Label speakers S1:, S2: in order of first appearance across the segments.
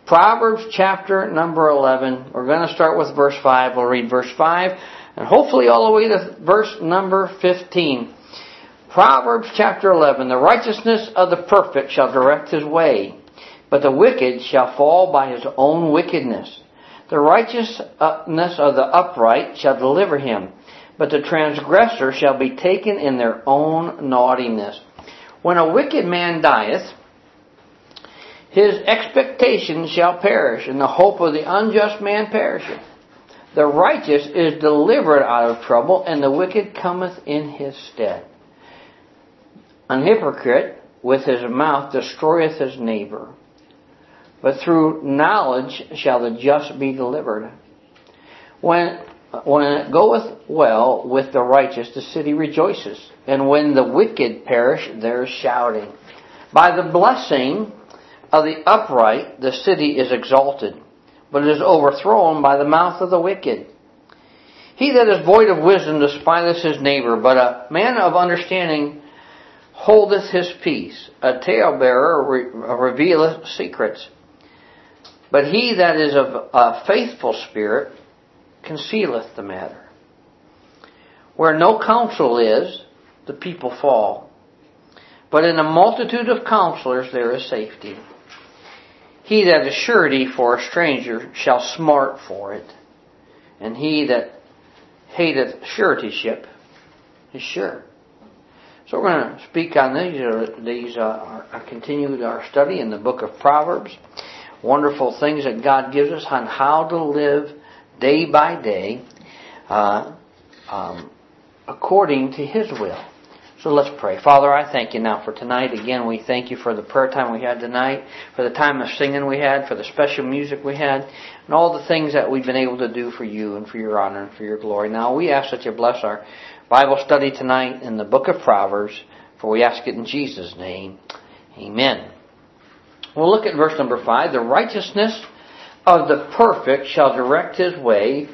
S1: Proverbs chapter number 11. We're going to start with verse 5. We'll read verse 5 and hopefully all the way to verse number 15. Proverbs chapter 11. The righteousness of the perfect shall direct his way, but the wicked shall fall by his own wickedness. The righteousness of the upright shall deliver him, but the transgressor shall be taken in their own naughtiness. When a wicked man dieth, his expectation shall perish, and the hope of the unjust man perisheth. The righteous is delivered out of trouble, and the wicked cometh in his stead. An hypocrite with his mouth destroyeth his neighbor, but through knowledge shall the just be delivered. When it goeth well with the righteous, the city rejoices, and when the wicked perish, there is shouting. By the blessing of the upright, the city is exalted, but it is overthrown by the mouth of the wicked. He that is void of wisdom despiseth his neighbor, but a man of understanding holdeth his peace. A talebearer revealeth secrets, but he that is of a faithful spirit concealeth the matter. Where no counsel is, the people fall, but in a multitude of counselors there is safety. He that is surety for a stranger shall smart for it, and he that hateth suretyship is sure. So we're going to speak on these. Continue our study in the book of Proverbs. Wonderful things that God gives us on how to live day by day according to His will. So let's pray. Father, I thank you now for tonight. Again, we thank you for the prayer time we had tonight, for the time of singing we had, for the special music we had, and all the things that we've been able to do for you and for your honor and for your glory. Now we ask that you bless our Bible study tonight in the book of Proverbs, for we ask it in Jesus' name. Amen. We'll look at verse number 5. The righteousness of the perfect shall direct his way,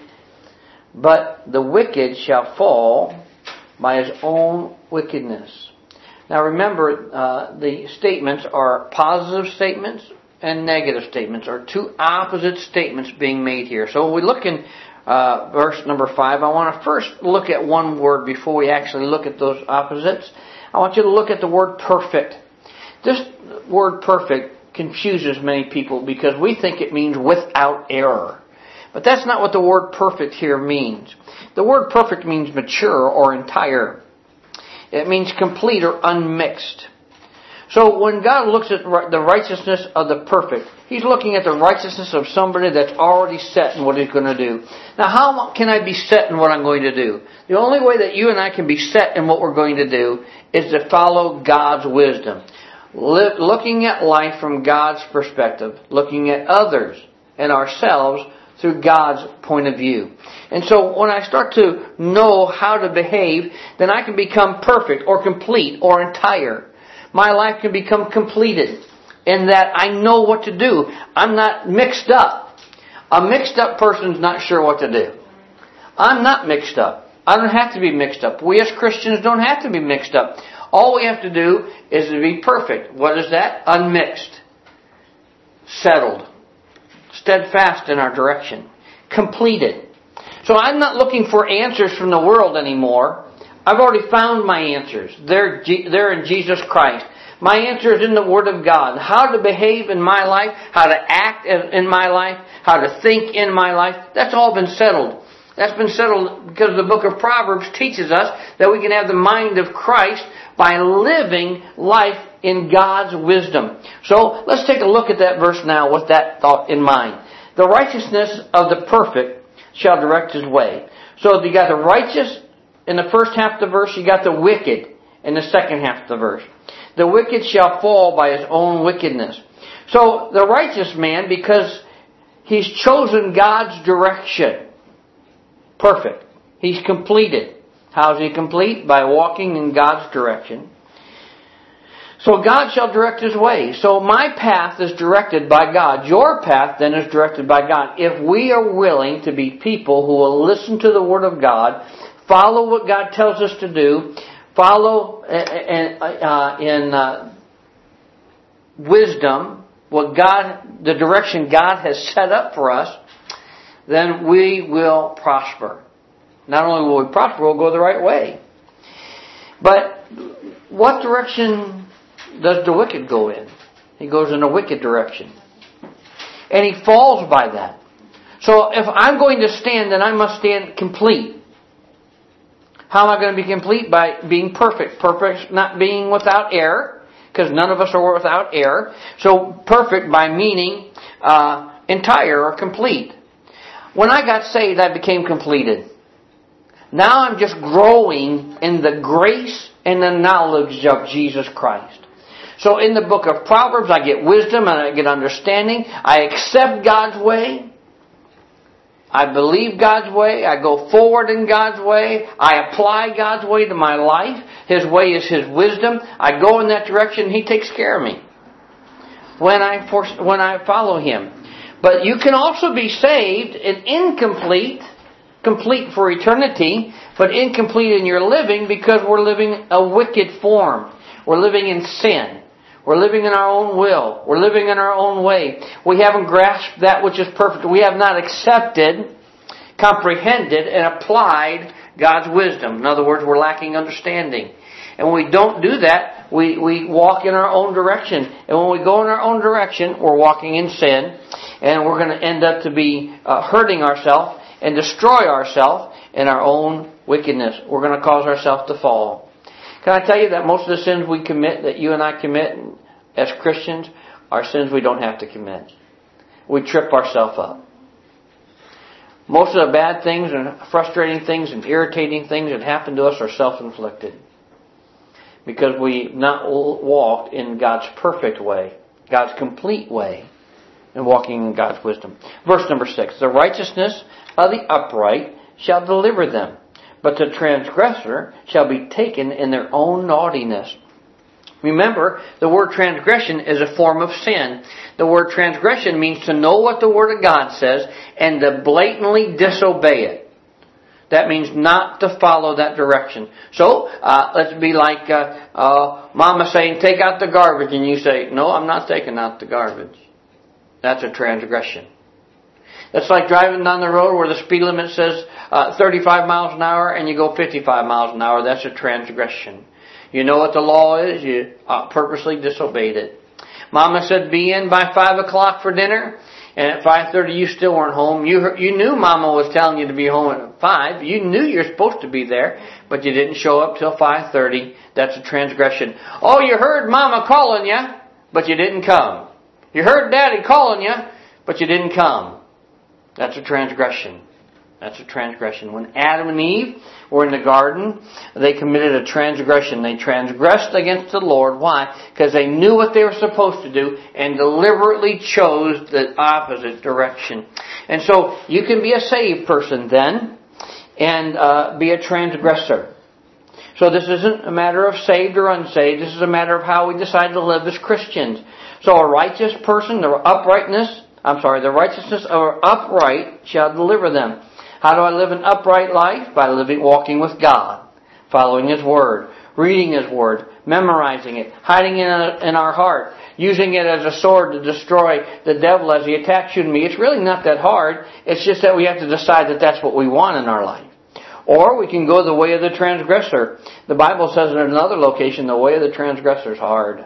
S1: but the wicked shall fall by his own wickedness. Now remember, the statements are positive statements and negative statements, or two opposite statements being made here. So we look in verse number 5. I want to first look at one word before we actually look at those opposites. I want you to look at the word perfect. This word perfect confuses many people because we think it means without error. But that's not what the word perfect here means. The word perfect means mature or entire. It means complete or unmixed. So when God looks at the righteousness of the perfect, He's looking at the righteousness of somebody that's already set in what He's going to do. Now, how can I be set in what I'm going to do? The only way that you and I can be set in what we're going to do is to follow God's wisdom. Looking at life from God's perspective. Looking at others and ourselves through God's point of view. And so when I start to know how to behave, then I can become perfect or complete or entire. My life can become completed in that I know what to do. I'm not mixed up. A mixed up person's not sure what to do. I'm not mixed up. I don't have to be mixed up. We as Christians don't have to be mixed up. All we have to do is to be perfect. What is that? Unmixed. Settled. Steadfast in our direction. Completed. So I'm not looking for answers from the world anymore. I've already found my answers. They're in Jesus Christ. My answer is in the Word of God. How to behave in my life, how to act in my life, how to think in my life, that's all been settled. That's been settled because the book of Proverbs teaches us that we can have the mind of Christ by living life in God's wisdom. So let's take a look at that verse now with that thought in mind. The righteousness of the perfect shall direct his way. So you got the righteous in the first half of the verse, you got the wicked in the second half of the verse. The wicked shall fall by his own wickedness. So the righteous man, because he's chosen God's direction, perfect. He's completed. How is he complete? By walking in God's direction. So God shall direct his way. So my path is directed by God. Your path then is directed by God. If we are willing to be people who will listen to the Word of God, follow what God tells us to do, follow in wisdom the direction God has set up for us, then we will prosper. Not only will we prosper, we'll go the right way. But what direction does the wicked go in? He goes in a wicked direction. And he falls by that. So if I'm going to stand, then I must stand complete. How am I going to be complete? By being perfect. Perfect, not being without error, because none of us are without error. So perfect by meaning entire or complete. When I got saved, I became completed. Now I'm just growing in the grace and the knowledge of Jesus Christ. So in the book of Proverbs, I get wisdom and I get understanding. I accept God's way. I believe God's way. I go forward in God's way. I apply God's way to my life. His way is His wisdom. I go in that direction. He takes care of me when I follow Him. But you can also be saved and incomplete, complete for eternity, but incomplete in your living because we're living a wicked form. We're living in sin. We're living in our own will. We're living in our own way. We haven't grasped that which is perfect. We have not accepted, comprehended, and applied God's wisdom. In other words, we're lacking understanding. And when we don't do that, we walk in our own direction. And when we go in our own direction, we're walking in sin. And we're going to end up to be hurting ourselves and destroy ourselves in our own wickedness. We're going to cause ourselves to fall. Can I tell you that most of the sins we commit, that you and I commit as Christians, are sins we don't have to commit. We trip ourselves up. Most of the bad things and frustrating things and irritating things that happen to us are self-inflicted. Because we've not walked in God's perfect way, God's complete way, and walking in God's wisdom. Verse number 6, the righteousness of the upright shall deliver them, but the transgressor shall be taken in their own naughtiness. Remember, the word transgression is a form of sin. The word transgression means to know what the Word of God says and to blatantly disobey it. That means not to follow that direction. So, let's be like Mama saying, take out the garbage, and you say, no, I'm not taking out the garbage. That's a transgression. That's like driving down the road where the speed limit says 35 miles an hour and you go 55 miles an hour. That's a transgression. You know what the law is. You purposely disobeyed it. Mama said be in by 5 o'clock for dinner. And at 5:30 you still weren't home. You knew Mama was telling you to be home at 5. You knew you're supposed to be there. But you didn't show up till 5:30. That's a transgression. Oh, you heard Mama calling you, but you didn't come. You heard Daddy calling you, but you didn't come. That's a transgression. That's a transgression. When Adam and Eve were in the garden, they committed a transgression. They transgressed against the Lord. Why? Because they knew what they were supposed to do and deliberately chose the opposite direction. And so you can be a saved person then and be a transgressor. So this isn't a matter of saved or unsaved. This is a matter of how we decide to live as Christians. So a righteous person, the righteousness of an upright shall deliver them. How do I live an upright life? By walking with God, following His Word, reading His Word, memorizing it, hiding it in our heart, using it as a sword to destroy the devil as he attacks you and me. It's really not that hard. It's just that we have to decide that that's what we want in our life. Or we can go the way of the transgressor. The Bible says in another location, the way of the transgressor is hard.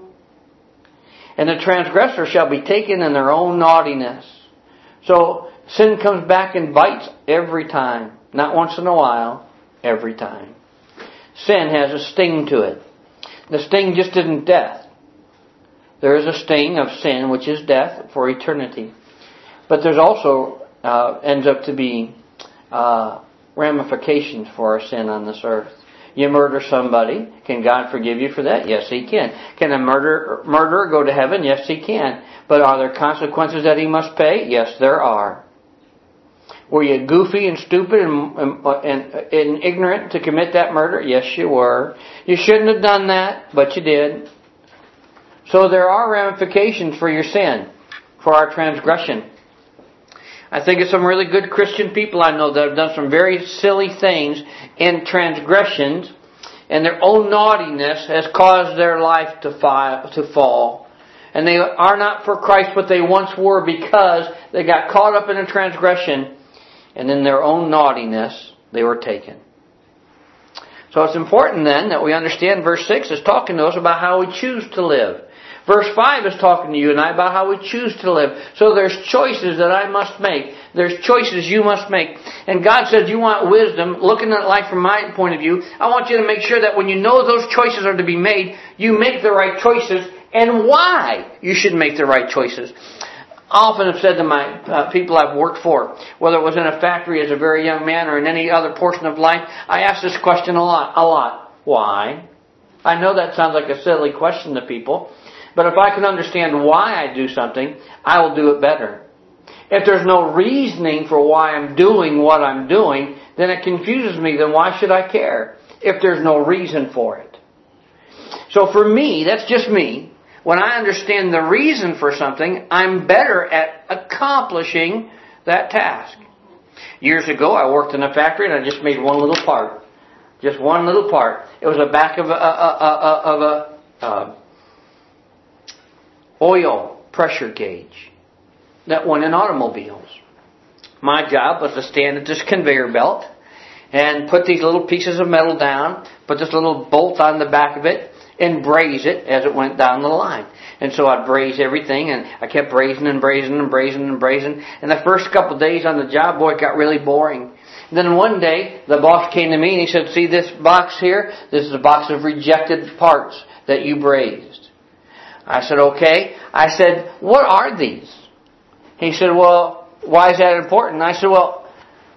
S1: And the transgressor shall be taken in their own naughtiness. So sin comes back and bites every time. Not once in a while, every time. Sin has a sting to it. The sting just isn't death. There is a sting of sin, which is death for eternity. But there's also ends up to be ramifications for our sin on this earth. You murder somebody. Can God forgive you for that? Yes, He can. Can a murderer go to heaven? Yes, he can. But are there consequences that he must pay? Yes, there are. Were you goofy and stupid and ignorant to commit that murder? Yes, you were. You shouldn't have done that, but you did. So there are ramifications for your sin, for our transgression. I think of some really good Christian people I know that have done some very silly things in transgressions, and their own naughtiness has caused their life to fall. And they are not for Christ what they once were because they got caught up in a transgression, and in their own naughtiness they were taken. So it's important then that we understand verse 6 is talking to us about how we choose to live. Verse 5 is talking to you and I about how we choose to live. So there's choices that I must make. There's choices you must make. And God says you want wisdom. Looking at life from my point of view, I want you to make sure that when you know those choices are to be made, you make the right choices and why you should make the right choices. I often have said to my people I've worked for, whether it was in a factory as a very young man or in any other portion of life, I ask this question a lot. Why? I know that sounds like a silly question to people, but if I can understand why I do something, I will do it better. If there's no reasoning for why I'm doing what I'm doing, then it confuses me. Then why should I care if there's no reason for it? So for me, that's just me. When I understand the reason for something, I'm better at accomplishing that task. Years ago, I worked in a factory and I just made one little part. Just one little part. It was the back of a oil pressure gauge that went in automobiles. My job was to stand at this conveyor belt and put these little pieces of metal down, put this little bolt on the back of it, and braze it as it went down the line. And so I'd braze everything, and I kept brazing and brazing and brazing and brazing. And the first couple of days on the job, boy, it got really boring. And then one day, the boss came to me and he said, see this box here? This is a box of rejected parts that you brazed. I said, okay. I said, what are these? He said, well, why is that important? I said, well,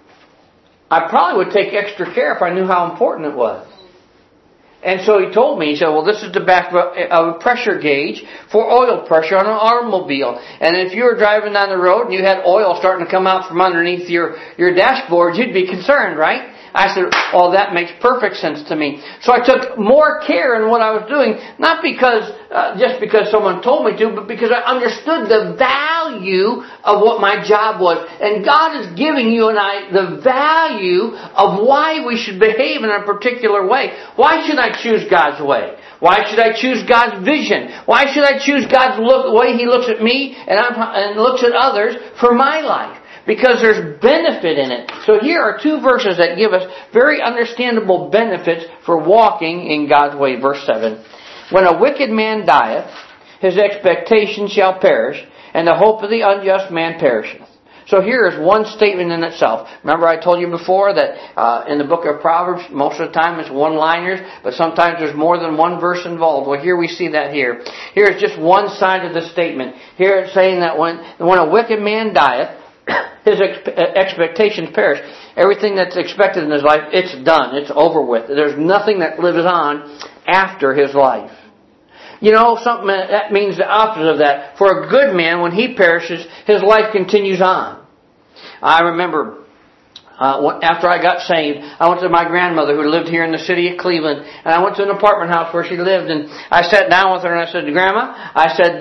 S1: I probably would take extra care if I knew how important it was. And so he told me, he said, well, this is the back of a pressure gauge for oil pressure on an automobile. And if you were driving down the road and you had oil starting to come out from underneath your dashboard, you'd be concerned, right? I said, oh, that makes perfect sense to me. So I took more care in what I was doing, not because just because someone told me to, but because I understood the value of what my job was. And God is giving you and I the value of why we should behave in a particular way. Why should I choose God's way? Why should I choose God's vision? Why should I choose God's look, the way He looks at me and looks at others for my life? Because there's benefit in it. So here are two verses that give us very understandable benefits for walking in God's way. Verse 7. When a wicked man dieth, his expectation shall perish, and the hope of the unjust man perisheth. So here is one statement in itself. Remember I told you before that in the book of Proverbs, most of the time it's one-liners, but sometimes there's more than one verse involved. Well, here we see that here. Here is just one side of the statement. Here it's saying that when a wicked man dieth, his expectations perish. Everything that's expected in his life, it's done. It's over with. There's nothing that lives on after his life. You know, something that means the opposite of that. For a good man, when he perishes, his life continues on. I remember after I got saved, I went to my grandmother who lived here in the city of Cleveland, and I went to an apartment house where she lived, and I sat down with her and I said, Grandma, I said,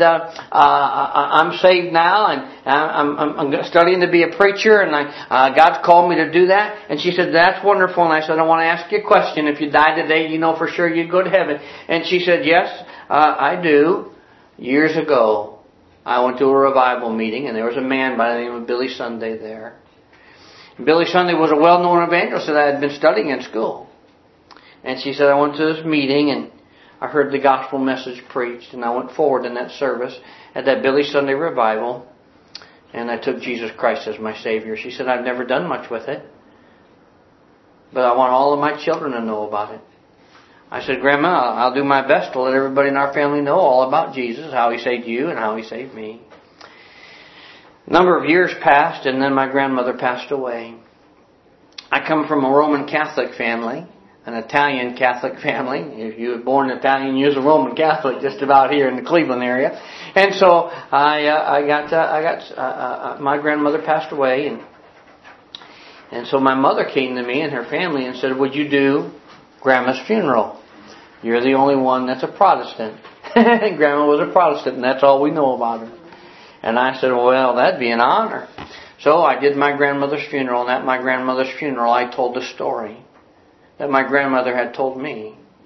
S1: I'm saved now, and I'm studying to be a preacher, and God's called me to do that. And she said, that's wonderful. And I said, I want to ask you a question. If you died today, you know for sure you'd go to heaven. And she said, yes, I do. Years ago, I went to a revival meeting, and there was a man by the name of Billy Sunday there. Billy Sunday was a well-known evangelist that I had been studying in school. And she said, I went to this meeting and I heard the gospel message preached, and I went forward in that service at that Billy Sunday revival, and I took Jesus Christ as my Savior. She said, I've never done much with it, but I want all of my children to know about it. I said, Grandma, I'll do my best to let everybody in our family know all about Jesus, how He saved you and how He saved me. A number of years passed, and then my grandmother passed away. I come from a Roman Catholic family, an Italian Catholic family. If you were born Italian, you was a Roman Catholic just about here in the Cleveland area. And so my grandmother passed away, and so my mother came to me and her family and said, would you do Grandma's funeral? You're the only one that's a Protestant. And Grandma was a Protestant, and that's all we know about her. And I said, well, that'd be an honor. So I did my grandmother's funeral, and at my grandmother's funeral I told the story that my grandmother had told me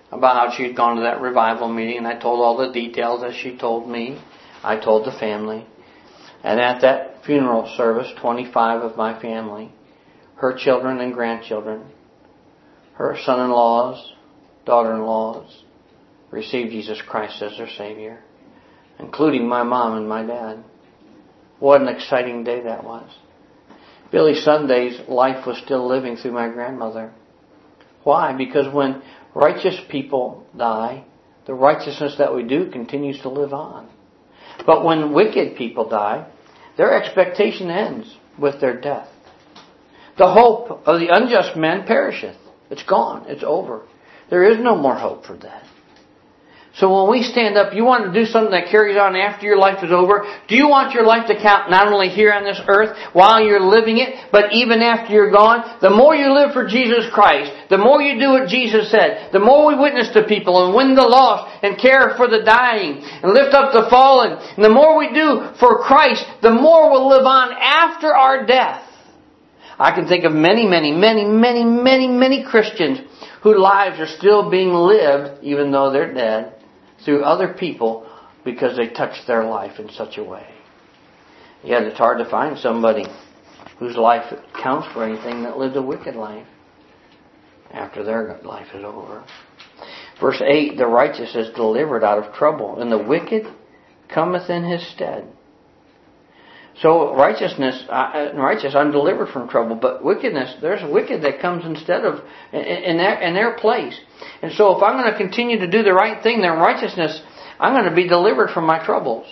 S1: about how she had gone to that revival meeting, and I told all the details as she told me. I told the family. And at that funeral service, 25 of my family, her children and grandchildren, her son-in-laws, daughter-in-laws, received Jesus Christ as their Savior, including my mom and my dad. What an exciting day that was. Billy Sunday's life was still living through my grandmother. Why? Because when righteous people die, the righteousness that we do continues to live on. But when wicked people die, their expectation ends with their death. The hope of the unjust man perisheth. It's gone. It's over. There is no more hope for that. So when we stand up, you want to do something that carries on after your life is over? Do you want your life to count not only here on this earth while you're living it, but even after you're gone? The more you live for Jesus Christ, the more you do what Jesus said, the more we witness to people and win the lost and care for the dying and lift up the fallen. And the more we do for Christ, the more we'll live on after our death. I can think of many Christians whose lives are still being lived, even though they're dead, through other people because they touched their life in such a way. Yet it's hard to find somebody whose life counts for anything that lived a wicked life after their life is over. Verse 8, the righteous is delivered out of trouble, and the wicked cometh in his stead. So righteous, I'm delivered from trouble. But wickedness, there's a wicked that comes instead of, in their place. And so if I'm going to continue to do the right thing, then righteousness, I'm going to be delivered from my troubles.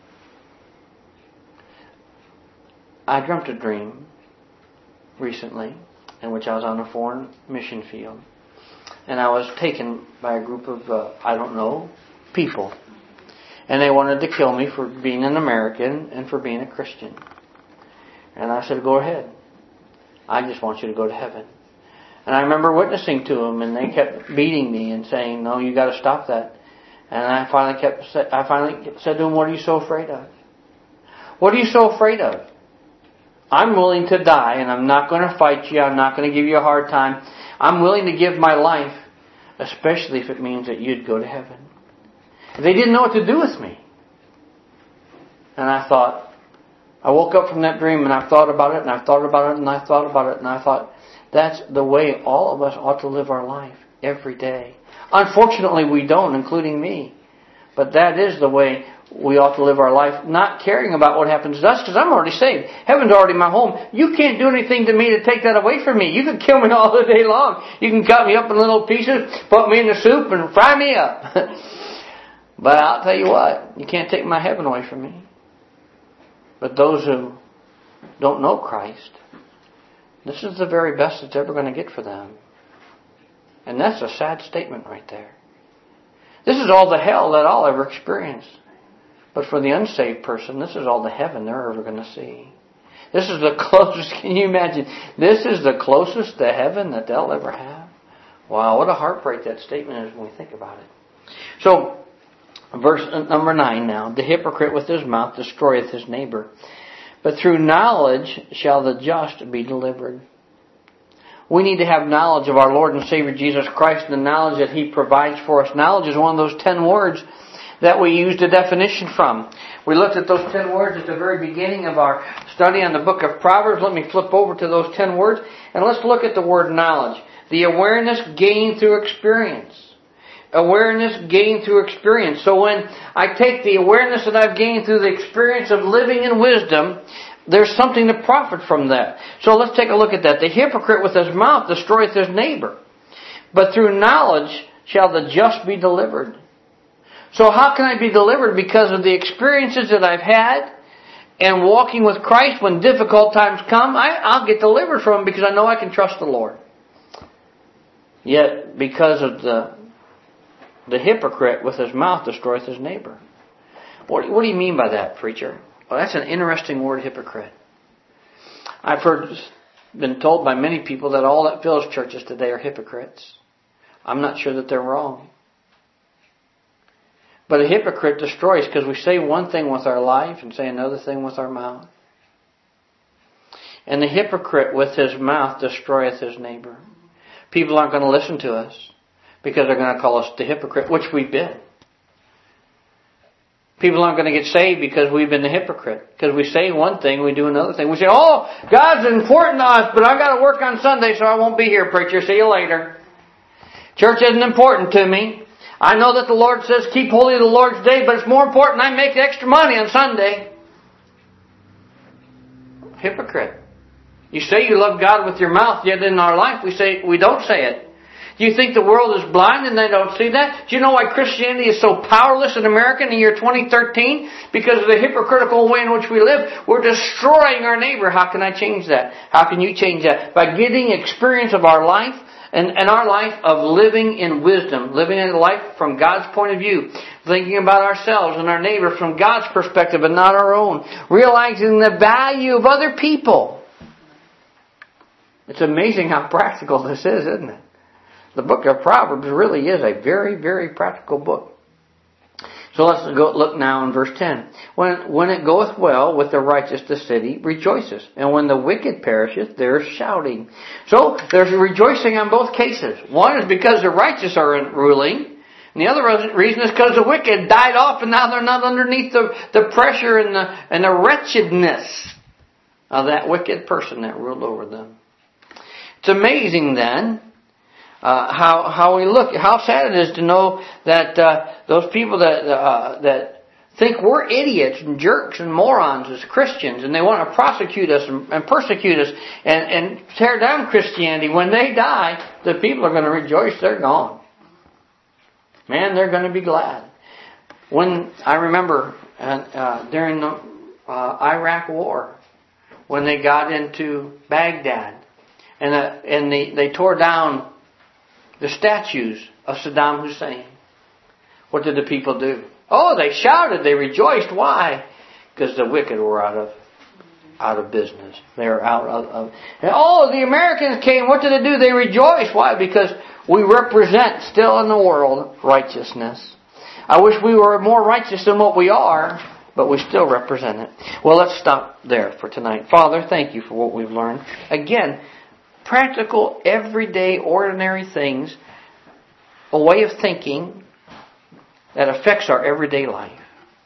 S1: I dreamt a dream recently in which I was on a foreign mission field. And I was taken by a group of, people. And they wanted to kill me for being an American and for being a Christian. And I said, go ahead. I just want you to go to heaven. And I remember witnessing to them, and they kept beating me and saying, no, you got to stop that. And I finally said to them, what are you so afraid of? What are you so afraid of? I'm willing to die, and I'm not going to fight you. I'm not going to give you a hard time. I'm willing to give my life, especially if it means that you'd go to heaven. They didn't know what to do with me. And I woke up from that dream and I thought about it and I thought about it and I thought about it and I thought, that's the way all of us ought to live our life every day. Unfortunately, we don't, including me. But that is the way we ought to live our life, not caring about what happens to us, because I'm already saved. Heaven's already my home. You can't do anything to me to take that away from me. You can kill me all the day long. You can cut me up in little pieces, put me in the soup and fry me up. But I'll tell you what, you can't take my heaven away from me. But those who don't know Christ, this is the very best that's ever going to get for them. And that's a sad statement right there. This is all the hell that I'll ever experience. But for the unsaved person, this is all the heaven they're ever going to see. This is the closest, can you imagine? This is the closest to heaven that they'll ever have. Wow, what a heartbreak that statement is when we think about it. So, verse number 9 now. The hypocrite with his mouth destroyeth his neighbor, but through knowledge shall the just be delivered. We need to have knowledge of our Lord and Savior Jesus Christ and the knowledge that He provides for us. Knowledge is one of those 10 words that we used a definition from. We looked at those 10 words at the very beginning of our study on the book of Proverbs. Let me flip over to those 10 words and let's look at the word knowledge. The awareness gained through experience. Awareness gained through experience. So when I take the awareness that I've gained through the experience of living in wisdom, there's something to profit from that. So let's take a look at that. The hypocrite with his mouth destroyeth his neighbor, but through knowledge shall the just be delivered. So how can I be delivered? Because of the experiences that I've had and walking with Christ when difficult times come, I'll get delivered from them because I know I can trust the Lord. Yet, because of the hypocrite with his mouth destroyeth his neighbor. What do you mean by that, preacher? Well, that's an interesting word, hypocrite. I've been told by many people that all that fills churches today are hypocrites. I'm not sure that they're wrong. But a hypocrite destroys because we say one thing with our life and say another thing with our mouth. And the hypocrite with his mouth destroyeth his neighbor. People aren't going to listen to us. Because they're going to call us the hypocrite, which we've been. People aren't going to get saved because we've been the hypocrite. Because we say one thing, we do another thing. We say, oh, God's important to us, but I've got to work on Sunday, so I won't be here, preacher. See you later. Church isn't important to me. I know that the Lord says keep holy the Lord's day, but it's more important I make extra money on Sunday. Hypocrite. You say you love God with your mouth, yet in our life we don't say it. Do you think the world is blind and they don't see that? Do you know why Christianity is so powerless in America in the year 2013? Because of the hypocritical way in which we live. We're destroying our neighbor. How can I change that? How can you change that? By getting experience of our life and our life of living in wisdom. Living in life from God's point of view. Thinking about ourselves and our neighbor from God's perspective and not our own. Realizing the value of other people. It's amazing how practical this is, isn't it? The book of Proverbs really is a very, very practical book. So let's look now in verse 10. When it goeth well with the righteous, the city rejoices. And when the wicked perisheth, there is shouting. So there's rejoicing on both cases. One is because the righteous are ruling. And the other reason is because the wicked died off and now they're not underneath the pressure and the wretchedness of that wicked person that ruled over them. It's amazing then how we look, how sad it is to know that those people that think we're idiots and jerks and morons as Christians, and they want to prosecute us and persecute us and tear down Christianity. When they die, the people are going to rejoice they're gone. Man, they're going to be glad. When I remember during the Iraq War, when they got into Baghdad, and they tore down the statues of Saddam Hussein. What did the people do? Oh, they shouted, they rejoiced. Why? Because the wicked were out of business. They were out of. And the Americans came. What did they do? They rejoiced. Why? Because we represent still in the world righteousness. I wish we were more righteous than what we are, but we still represent it. Well, let's stop there for tonight. Father, thank you for what we've learned. Again, practical, everyday, ordinary things, a way of thinking that affects our everyday life.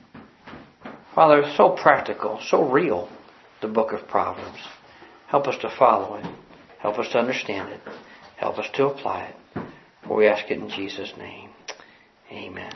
S1: Father, it's so practical, so real, the book of Proverbs. Help us to follow it. Help us to understand it. Help us to apply it. For we ask it in Jesus' name. Amen.